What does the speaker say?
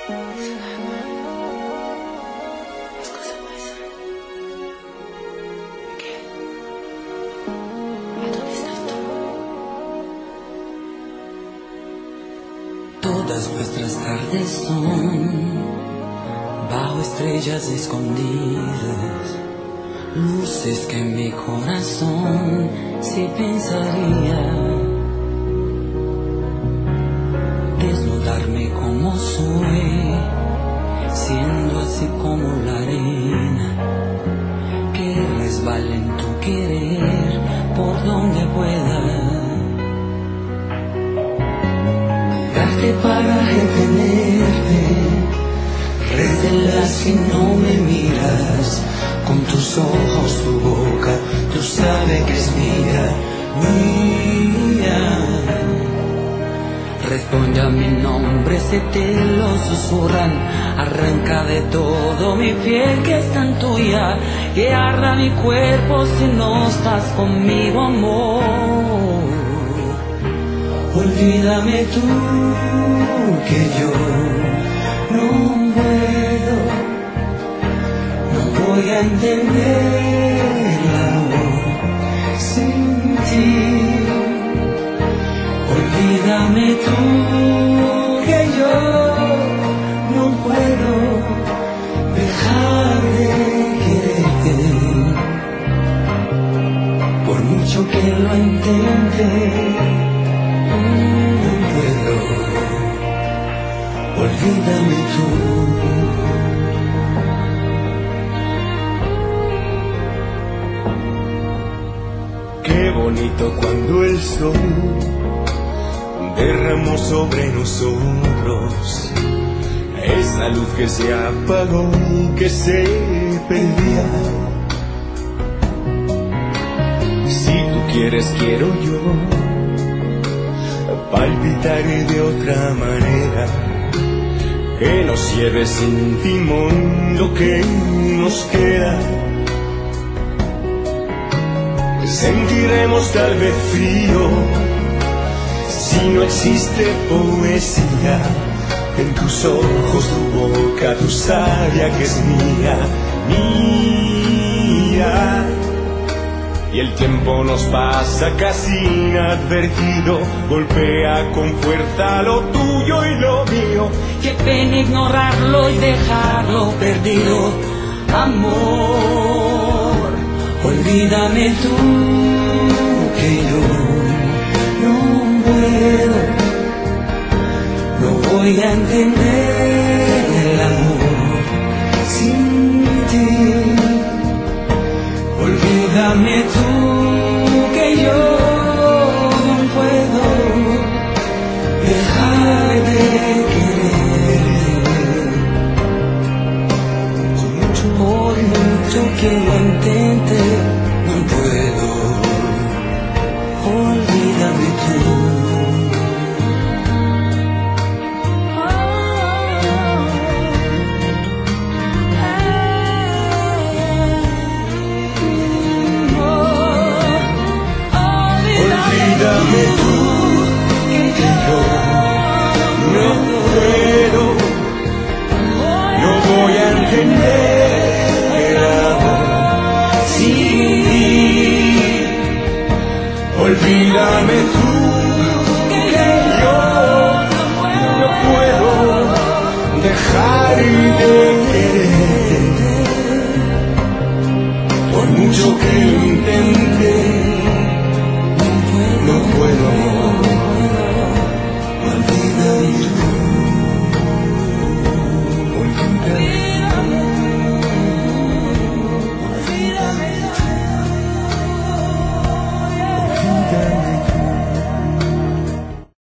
Todas nuestras tardes son bajo estrellas escondidas, luces que en mi corazón sí pensaría desnudarme como soy, siendo así como la arena que resbala en tu querer por donde pueda. Para retenerte, revelas si no me miras, con tus ojos, tu boca, tú sabes que es mía, mía. Responde a mi nombre, si te lo susurran, arranca de todo mi piel que es tan tuya, que arda mi cuerpo si no estás conmigo, amor. Olvídame tú, que yo no puedo, no voy a entender el amor sin ti. Olvídame tú, que yo no puedo dejar de quererte, por mucho que lo intente. Olvídame tú. Qué bonito cuando el sol derramó sobre nosotros esa luz que se apagó y que se perdía. Si tú quieres, quiero yo palpitar de otra manera, que nos lleve sin timón lo que nos queda. Sentiremos tal vez frío si no existe poesía en tus ojos, tu boca, tu savia que es mía, mía. Y el tiempo nos pasa casi inadvertido, golpea con fuerza lo tuyo y lo mío. Qué pena ignorarlo y dejarlo perdido, amor. Olvídame tú, que yo no puedo, no voy a entender el amor sin ti. Olvídame tú, que yo no puedo dejar de querer, por mucho que lo intente, no puedo. Olvídame tú. Olvídame tú, que yo no puedo, no voy a entender el amor sin ti. Olvídame tú, que yo no puedo dejar de quererte, por mucho que